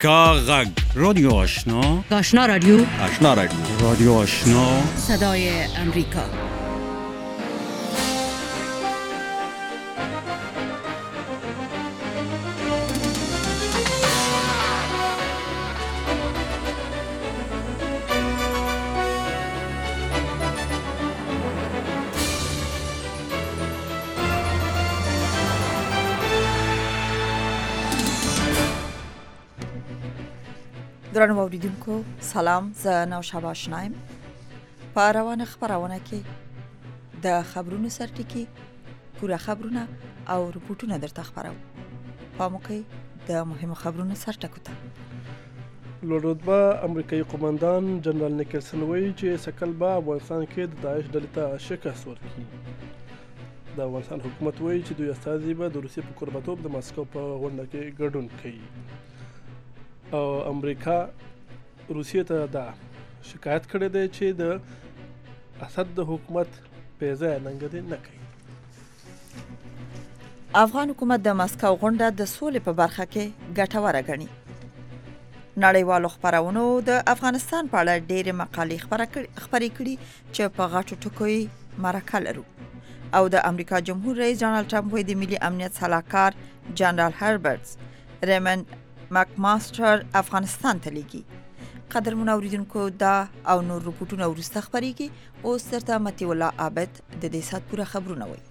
کاغذ رادیو آشنا، آشنا رادیو، آشنا رادیو، رادیو آشنا، صدای امریکا. درنو اوریدونکو سلام، زه نوشابه آشنایم. په روانه خبرونه کې د خبرونو سرټکی، پوره خبرونه او رپورټونه درته خبرو. پام وکړئ د مهمو خبرونو سرټکو ته. لوړرتبه امریکایي قومندان جنرال نیکلسن وایي چې سکل به افغانستان کې د داعش ډلې ته شکست ورکړي. د افغانستان حکومت وایي چې دوی استازي به د روسیې په کوربه‌توب د ماسکو په غونډه کې ګډون کوي. او امریکا روسیې ته دا شکایت کړی دی چې د اسد د حکومت بې ځایه ننګدې نه کوي. افغان حکومت د ماسکو غونډه د سولې په برخه کې ګټوره ګڼي. نړیوالو خبرونو د افغانستان په اړه ډېرې مقالې خپرې کړي چې په غټو ټکو یې مرکه لرو. او د امریکا جمهور رئیس ډانلډ ټرمپ د ملي امنیت صلاحکار جنرال هربرټ ریمن مکماستر افغانستان ته لیږي. قدرمن اوریدونکو دا او نور رپورټونه وروسته خپرېږي. اوس درته مطیع الله عابد د دې ساعت پوره خبرونه وایي.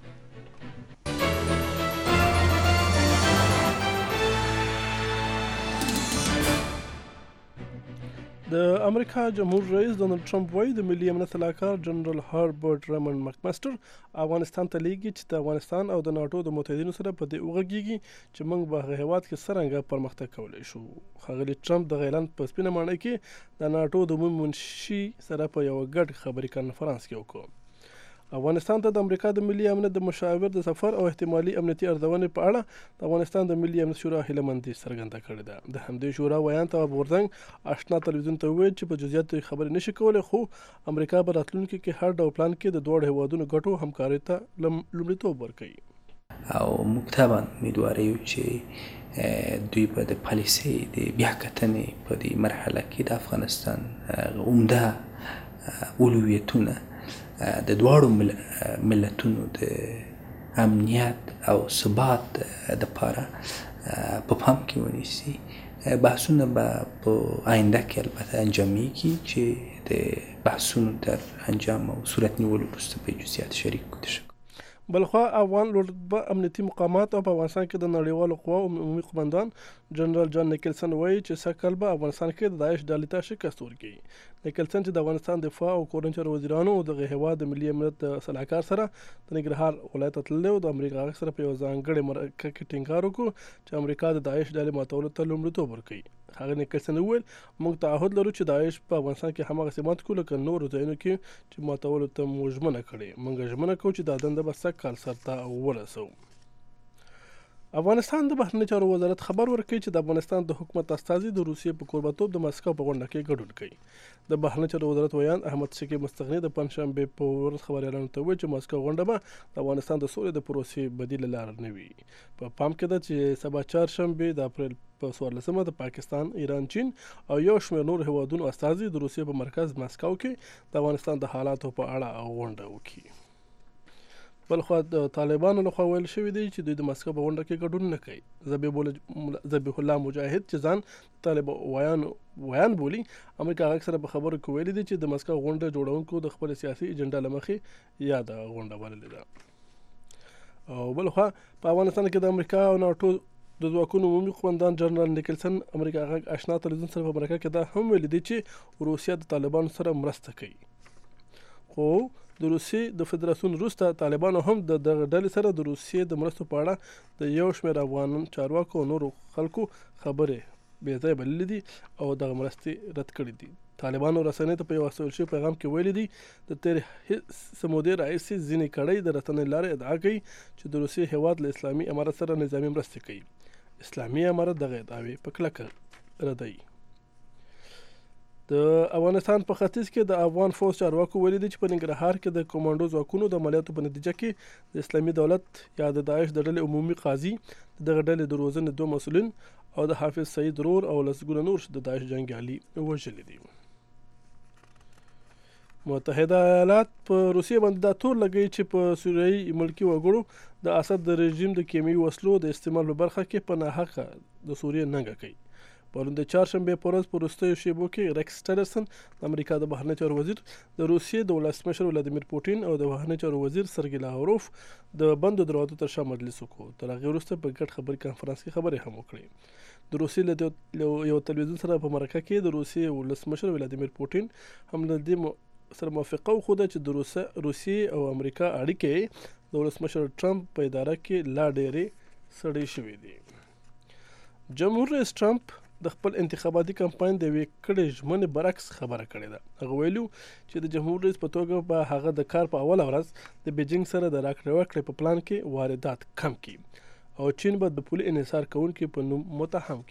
د امریکا جمهور رئیس ډانلډ ټرمپ وایي د ملي امنیت صلاحکار جنرال هربرټ ریمن مکماستر افغانستان ته لیږي چې د افغانستان او د ناټو د متحدینو سره په دې وغږیږي چې موږ به هغه هیواد کې څرنګه پرمختګ کولی شو. ښاغلي ټرمپ د اعلان په سپینه ماڼۍ کې د ناټو د عمومي منشي سره په یوه ګډ خبري کنفرانس کې وکړ. افغانستان ته د امریکا د ملي امنیت د مشاور د سفر او احتمالي امنیتي ارزونې په اړه د افغانستان د ملي امنیت شورا هیلهمندي څرګنده کړې ده. د همدې شورا ویان ته غورځنګ آشنا تلویزیون ته وویل چې په جزئیاتو خبرې نشي کولی، خو امریکا په راتلونکي کې هر ډول پلان کې د دواړو هیوادونو ګټو همکارۍ ته لومړیتوب ورکوي. او موږ طبعا امیدواره یو چې دوی به د پالیسۍ د بیاکتنې په دې مرحله کې د افغانستان عمده اولویتونه د دواړو ملتونو د امنیت او ثبات دپاره په پام کې ونیسي. بحثونه به په آینده کې البته انجامیږي چې د بحثونو تر انجام او صورت نیولو وروسته په جزئیات شریک کړو. بلخوا افغان لوړرتبه امنیتي مقامات او په افغانستان کې د نړیوالو قواو عمومي قومندان جنرال جان نیکلسن وایي چې سږ به افغانستان کې د داعش ډلې ته شکست ورکوي. نیکلسن چې د افغانستان دفاع او کورني چارو وزیرانو او دغه هیواد د ملي امنیت د صلاحکار سره د ننګرهار ولایت ته تللی او د امریکا سره په یو ځانګړې مرکه کې ټینګار وکړ چې امریکا د داعش ډلې ماتولو ته لومړیتوب ورکوي. هغه نیکلسن وویل موږ تعهد لرو چې داعش په افغانستان کې هماغسې مات کړو لکه نورو ځایونو کې چې ماتولو ته مو ژمنه کړې. موږ ژمنه کوو چې دا دنده به سږ کال سرته ورسوو. افغانستان د بهرنیو چارو وزارت خبر ورکړي چې د افغانستان د حکومت استازي د روسیې په کوربه‌توب د ماسکو په غونډه کې ګډون کوي. د بهرنیو چارو وزارت ویان احمد شکیب مستغني د پنجشنبې په ورځ خبریالانو ته وویل چې ماسکو غونډه به د افغانستان د سولې د پروسې بدیله لار نه وي. په پام کې ده چې سبا چهارشنبې د اپریل په 14مه د پاکستان، ایران، چین او یو شمېر نور هیوادونو استازي د روسیې په مرکز ماسکو کې د افغانستان د حالاتو په اړه غونډه وکړي. بلخوا د طالبانو لخوا ویل شوي دی چې دوی د ماسکو په غونډه کې ګډون نه کوي. ذبیح الله مجاهد چې ځان طالب ویان بولي، امریکا غږ سره په خبرو کې ویلي دی چې د ماسکو غونډه جوړونکو د خپل سیاسي ایجنډا له مخې یاده غونډه بللې ده. او بلخوا په افغانستان کې د امریکا او ناټو د ځواکونو عمومي قومندان جنرال نیکلسن امریکا غږ آشنا تلویزیون سره په مرکه کې دا هم ویلي دی چې روسیه د طالبانو سره مرسته کوي. خو د روسیې د فدراسیون وروسته طالبانو هم د دغه ډلې سره د روسیې د مرستو په اړه د یو شمېر افغان چارواکو او نورو خلکو خبرې بې ځایه بللې دي او دغه مرستې رد کړي دي. طالبانو رسنۍ ته په یو استول شوي پیغام کې ویلي دي د تېرې مودې راهیسې ځینې کړۍ د رسنۍ لارې ادعا کوي چې د روسیې هیواد له اسلامي امارت سره نظامي مرستې کوي. اسلامي امارت دغه ادعاوې په کلکه ردوي. د افغانستان په ختیځ کې د افغان فوج چارواکو ویلي دي چې په ننګرهار کې د کمانډو ځواکونو د عملیاتو په نتیجه کې د اسلامي دولت یا د داعش د ډلې عمومي قاضي دغه ډلې د روزنې 2 مسؤلین او د حافظ سعید رور او لسګونه نور د داعش جنګیالي وژلي دي. متحده ایالات په روسیې باندې دا تور لګوي چې په سوریایي ملکي وګړو د اسد د رژیم د کیمیاوي وسلو د استعمال په برخه کې په ناحقه د سوریې ننګه کوي. پرون د چهارشنبې په ورځ په وروستیو شیبو کې ریکس ټیلرسن د امریکا د بهرنی چارو وزیر، د روسیې د ولسمشر ولادیمیر پوټین او د بهرنی چارو وزیر سرګی لاوروف د بندو دروازو تر شا مجلس وکړ. تر هغې وروسته په ګډ خبري کانفرنس کې خبرې هم وکړې. د روسیې له یو تلویزیون سره په مرکه کې د روسیې ولسمشر ولادیمیر پوټین هم له دې سره موافقه وښوده چې د روسیې او امریکا اړیکې د ولسمشر ټرمپ په اداره کې لا ډېرې سړې شوې دي. جمهور رئیس ټرمپ د خپل انتخاباتي کمپاین د یوې کړې ژمنې برعکس خبره کړې ده. هغه ویلو چې د جمهور رئیس په توګه به هغه د کار په اوله ورځ د بیجینګ سره د راکړې ورکړې په پلان کې واردات کم کړي او چین به د پولي انحصار کوونکي په نوم متهم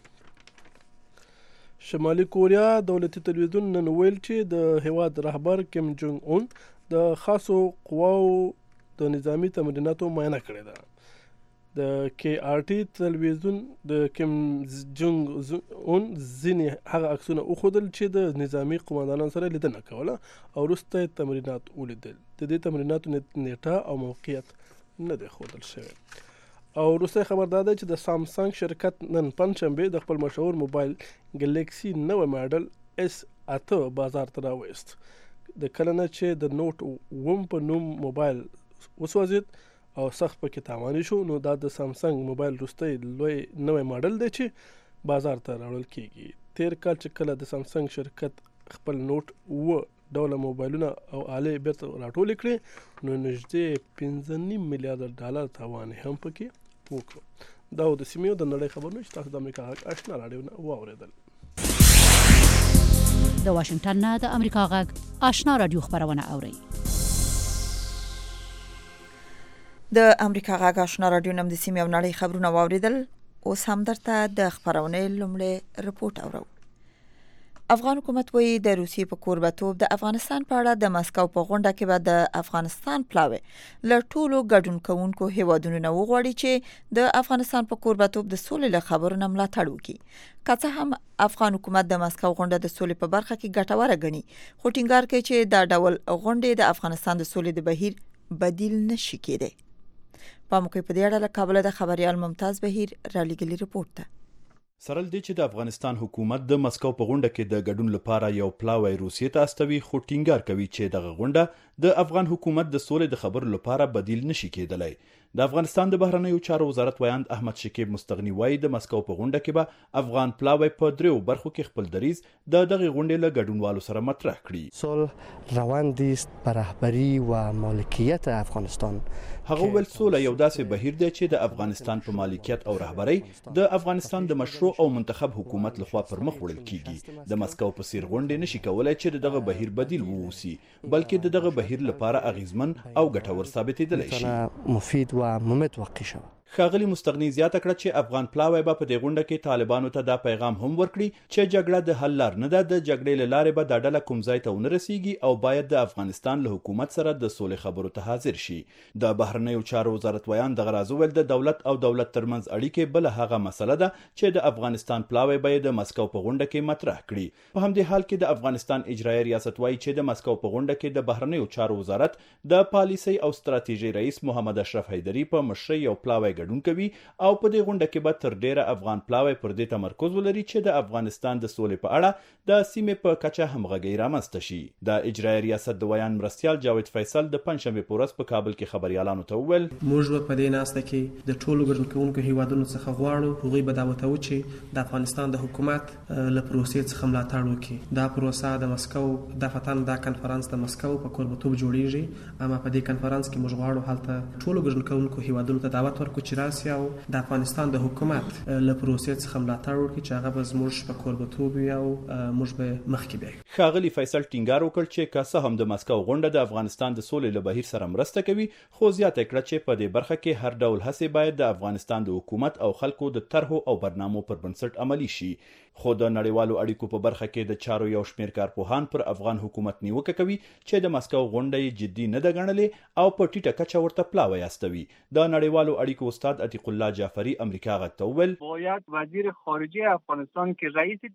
کړي. شمالي کوریا دولتي تلویزیون نن ویل چې د هیواد رهبر کیم جونګ اون د خاصو قواو د نظامی تمریناتو معاینه کړې ده. د کې آر ټي تلویزیون د کیم جونګ اون ځینې هغه عکسونه وښودل چې د نظامی قوماندانانو سره لیدنه کوله او وروسته تمرینات ولیدل. د دې تمریناتو نیټه او موقعیت نه دی ښودل شوی. او وروستی خبر دا دی چې د سامسنګ شرکت نن پنجشنبې د خپل مشهور موبایل ګلیکسي نوی ماډل S8 بازار ته راوایست. د کله نه چې د نوټ 9 په نوم موبایل وسوځید او سخت پکې تاواني شو، نو دا د سامسنګ موبایل وروستی لوی نوی ماډل دی چې بازار ته راوړل کیږي. تیر کال چې کله د سامسنګ شرکت خپل نوټ 9 ډوله موبایلونه او آلې بیرته راټولې کړې، نو نږدې 15 میلیارډ ډالر تاوان هم پکې وکړو. دا د سیمې د نړۍ خبرونه چې تاسو د امریکا غږ آشنا راډیو نه واورېدل. د واشنگټن نه د امریکا غږ آشنا راډیو خبرونه اورئ. د امریکا غږ آشنا راډیو نم د سیمې او نړۍ خبرونه واورېدل. اوس هم درته د خبرونې لومړی رپورټ اورو. افغان حکومت وایي د روسیې په کوربتوب د افغانستان په اړه د مسکو په غونډه کې به د افغانستان پلاوی له ټولو ګډون کوونکو هیوادونو نه وغواړي چې د افغانستان په کوربتوب د سولې له خبرو نه ملاتړ وکړي. که څه هم افغان حکومت د مسکو غونډه د سولې په برخه کې ګټوره ګڼي، خو ټینګار کوي چې دا ډول غونډې د افغانستان د سولې د بهیر بدیل نشي کېدی. په موقع په دې اړه له کابل د خبريال ممتاز بهیر را لېږلي رپورټ ده. سره دې چې د افغانستان حکومت د مسکو په غونډه کې د ګډون لپاره یو پلاوی روسیې ته استوي، خو ټینګار کوي چې دغه غونډه د افغان حکومت د سولې د خبرو لپاره بدیل نشي کېدلی. د افغانستان د بهرنیو چارو وزارت ویاند احمد شکیب مستغنی وایي د مسکو په غونډه کې به افغان پلاوی په دریو برخو کې خپل دریځ د دغه غونډې له ګډونوالو سره مطرح کړي. صلح روند است بر رهبری و مالکیت افغانستان. هغه ویل سوله یو داسې بهیر دی چې د افغانستان په مالکیت او رهبری د افغانستان د مشروع او منتخب حکومت لخوا پر مخ وړل کیږي. د مسکو په څیر غونډې نشي کولای چې دغه بهیر بدیل ووسی، بلکې دغه بهیر لپاره اغیزمن او ګټور ثابتېدلی شي. مفید و متوقع شوه. ښاغلي مستغنی زیاته کړه چې افغان پلاوی به په دې غونډه کې طالبانو ته دا پیغام هم ورکړي چې جګړه د حل لار نه ده، د جګړې له لارې به دا ډله کوم ځای ته ونه رسیږي او باید د افغانستان له حکومت سره د سولې خبرو ته حاضر شي. د بهرنیو چارو وزارت ویان دغه راز وویل د دولت او دولت ترمنځ اړیکې بل هغه مسله ده چې د افغانستان پلاوی به د مسکو په غونډه کې مطرح کړي. په همدې حال کې د افغانستان اجرایي ریاست وایي چې د مسکو په غونډه کې د بهرنیو چارو وزارت د پالیسي او ستراتیژي رئیس محمد اشرف حیدری په مشرۍ یو پلاوی ګډون کوي او په دې غونډه کې به تر ډیره افغان پلاوی پر دې تمرکز ولري چې د افغانستان د سولې په اړه د سیمې په کچه همغږي رامنځته شي. د اجرایي ریاست د ویان مرستیال جاوید فیصل د پنځشنبې په ورځ په کابل کې خبريالانو ته وویل موږ په دې ناسته کې د ټولو ګډون کوونکو هیوادونو څخه غواړو هغوی به دا وتاو چې د افغانستان د حکومت له پروسې څخه ملاتړ وکړي. دا پروسه د مسکو د فتن دا کنفرانس د مسکو په کوربتوب جوړیږي، اما په دې کنفرانس کې موږ غواړو هلته ټولو ګډون کوونکو هیوادونو ته دعوت ورکړو چې راسي او د افغانستان د حکومت له پروسې څخه ملاتړ وکړي چې هغه به زموږ په کوربتوب وي او موږ به مخکې بیاږو. ښاغلي فیصل ټینګار وکړ چې که څه هم د مسکو غونډه د افغانستان د سولې له بهیر سره مرسته کوي، خو زیاته کړه چې په دې برخه کې هر ډول هڅې باید د افغانستان د حکومت او خلکو د طرحو او برنامو پر بنسټ عملي شي. خو د نړیوالو اړیکو په برخه کې د چارو یو شمېر کارپوهان پر افغان حکومت نیوکه کوي چې د مسکو غونډه جدي نه ده ګڼلې او په ټیټه کچه ورته پلاوی استوي. د نړیوالو اړیکو استاد عتیق الله جعفری امریکا غږ ته وویل باید وزیر خارجه افغانستان که رئیس